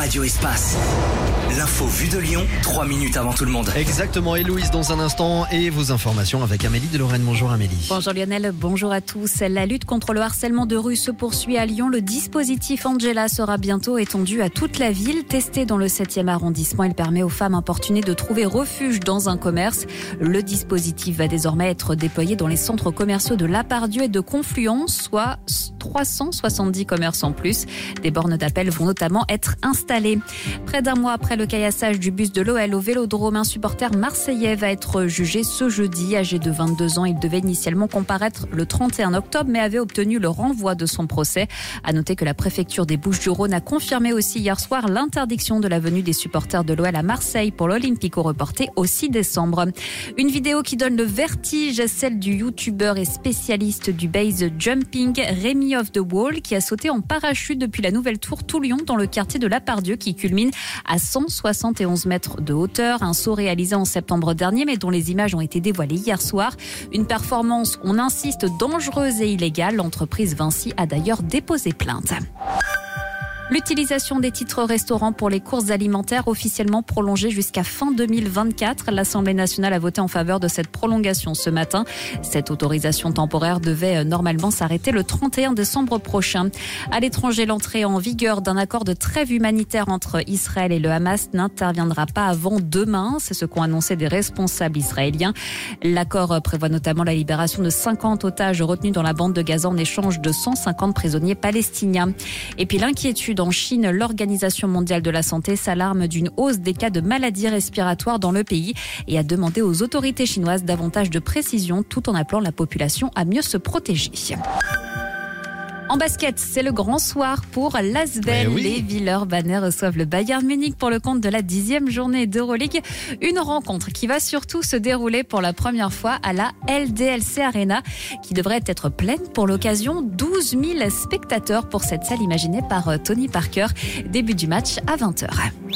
Radio Espace. L'info vue de Lyon, 3 minutes avant tout le monde. Exactement, et Louise dans un instant et vos informations avec Amélie de Lorraine. Bonjour Amélie. Bonjour Lionel, bonjour à tous. La lutte contre le harcèlement de rue se poursuit à Lyon. Le dispositif Angela sera bientôt étendu à toute la ville. Testé dans le 7e arrondissement, il permet aux femmes importunées de trouver refuge dans un commerce. Le dispositif va désormais être déployé dans les centres commerciaux de Lapardieu et de Confluence, soit 370 commerces en plus. Des bornes d'appel vont notamment être installées. Près d'un mois après le caillassage du bus de l'OL au Vélodrome, un supporter marseillais va être jugé ce jeudi. Âgé de 22 ans, il devait initialement comparaître le 31 octobre, mais avait obtenu le renvoi de son procès. À noter que la préfecture des Bouches-du-Rhône a confirmé aussi hier soir l'interdiction de la venue des supporters de l'OL à Marseille pour l'Olympico reporté au 6 décembre. Une vidéo qui donne le vertige, celle du youtubeur et spécialiste du base jumping Rémi of the Wall, qui a sauté en parachute depuis la nouvelle tour Toulion dans le quartier de Lapardieu, qui culmine à 171 mètres de hauteur. Un saut réalisé en septembre dernier, mais dont les images ont été dévoilées hier soir. Une performance, on insiste, dangereuse et illégale. L'entreprise Vinci a d'ailleurs déposé plainte. L'utilisation des titres restaurants pour les courses alimentaires officiellement prolongée jusqu'à fin 2024. L'Assemblée nationale a voté en faveur de cette prolongation ce matin. Cette autorisation temporaire devait normalement s'arrêter le 31 décembre prochain. À l'étranger, l'entrée en vigueur d'un accord de trêve humanitaire entre Israël et le Hamas n'interviendra pas avant demain. C'est ce qu'ont annoncé des responsables israéliens. L'accord prévoit notamment la libération de 50 otages retenus dans la bande de Gaza en échange de 150 prisonniers palestiniens. Et puis l'inquiétude en Chine, l'Organisation mondiale de la santé s'alarme d'une hausse des cas de maladies respiratoires dans le pays et a demandé aux autorités chinoises davantage de précision tout en appelant la population à mieux se protéger. En basket, c'est le grand soir pour l'Asvel. Oui. Les Villeurbanais reçoivent le Bayern Munich pour le compte de la 10e journée d'Euroleague. Une rencontre qui va surtout se dérouler pour la première fois à la LDLC Arena, qui devrait être pleine pour l'occasion. 12 000 spectateurs pour cette salle imaginée par Tony Parker. Début du match à 20h.